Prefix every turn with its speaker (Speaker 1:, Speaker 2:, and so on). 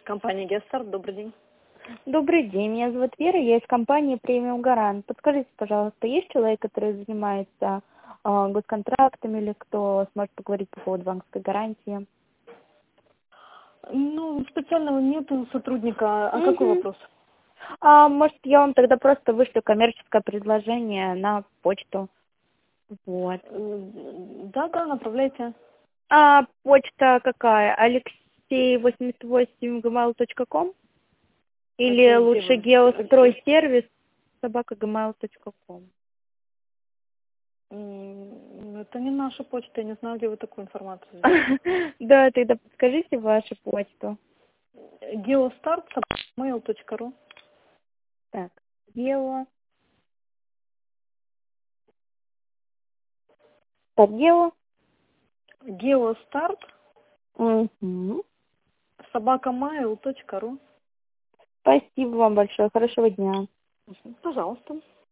Speaker 1: Компания Гестарт, добрый день.
Speaker 2: Добрый день, меня зовут Вера, я из компании Премиум Гарант. Подскажите, пожалуйста, есть человек, который занимается госконтрактами или кто сможет поговорить по поводу банковской гарантии?
Speaker 1: Ну, специального нету сотрудника. А какой
Speaker 2: Мгм.
Speaker 1: вопрос?
Speaker 2: Может, я вам тогда просто вышлю коммерческое предложение на почту. Вот.
Speaker 1: Да, направляйте.
Speaker 2: Почта какая? Алексей88@gmail.com? Или
Speaker 1: Это где
Speaker 2: лучше
Speaker 1: вы?
Speaker 2: геостройсервис @gmail.com?
Speaker 1: Это не наша почта, я не знаю, где вы такую информацию взяли.
Speaker 2: Да, тогда подскажите вашу почту.
Speaker 1: geostart@mail.ru.
Speaker 2: Так, Гео. Так, Гео.
Speaker 1: geostart
Speaker 2: Угу.
Speaker 1: @mail.ru.
Speaker 2: Спасибо вам большое. Хорошего дня.
Speaker 1: Пожалуйста.